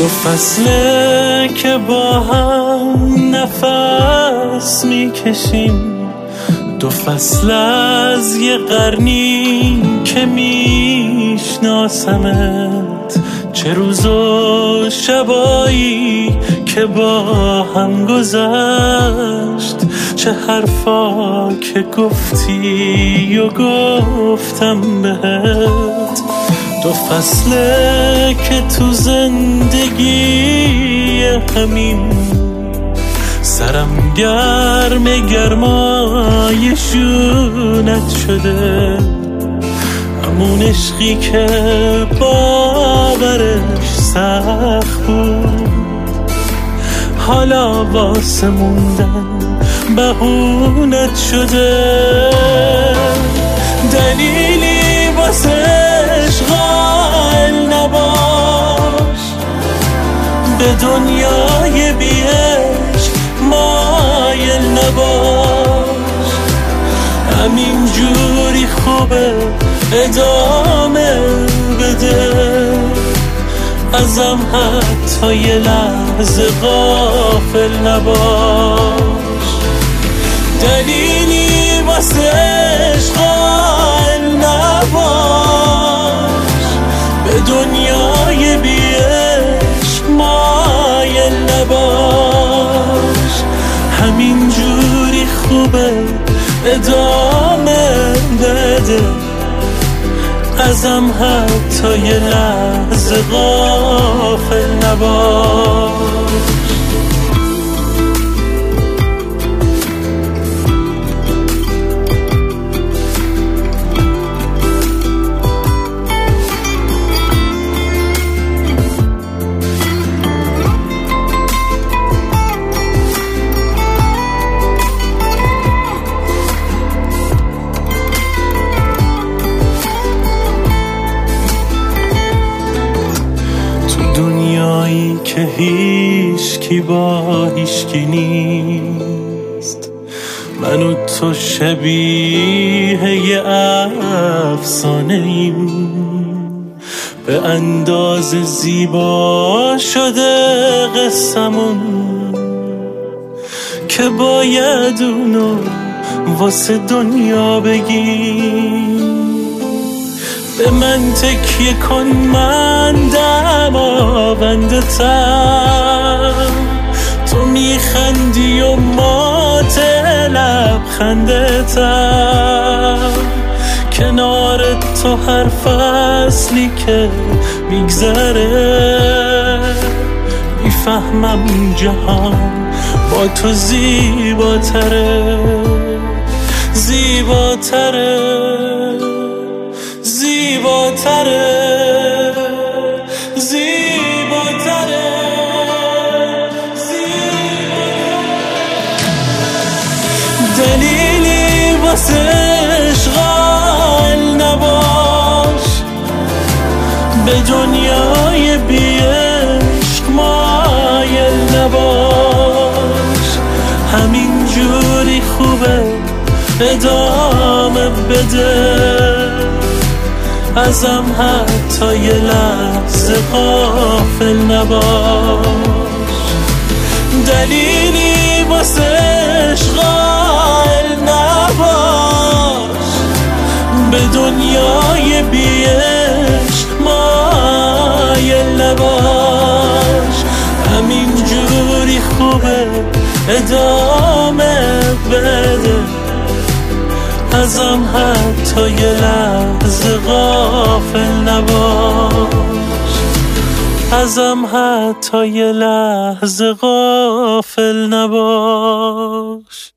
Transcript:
دو فصله که با هم نفس میکشیم، دو فصل از یه قرنی که میشناسمت، چه روز و شبایی که با هم گذشت، چه حرفا که گفتی و گفتم بهت. دو فصله که تو زندگی همین سرم گرم گرمای شونت شده، همون عشقی که باورش سخت بود حالا واسه موندن بهونت شده. دلیلی واسه عشق قائل نباش، به دنیای بی عشق مایل نباش، همین جوری خوبه ادامه بده، ازم حتی یه لحظه غافل نباش. دلیلی واسه عشق قائل نباش، به دنیای بی عشق مایل نباش، همین جوری خوبه ادامه بده، ازم حتی یه لحظه غافل نباش. دنیایی که هیچکی با هیچکی نیست، من و تو شبیه یه افسانه ایم، به اندازه زیبا شده قصمون که باید اونو واسه دنیا بگیم. به من تکیه کن، من دماونده تم، تو میخندی و مات لبخنده تم، کنار تو هر فصلی که میگذره میفهمم جهان با تو زیباتره، زیباتره، زیباتره، زیباتره، دلیلی واسه عشق قائل نباش، به دنیای بی عشق مایل نباش، همین جوری خوبه ادامه بده، ازم حتی یه لحظه غافل نباش. دلیلی واسه عشق قائل نباش، به دنیای بی عشق مایل نباش، همین جوری خوبه ادامه بده، ازم حتی یه لحظه غافل نباش، ازم حتی یه لحظه غافل نباش.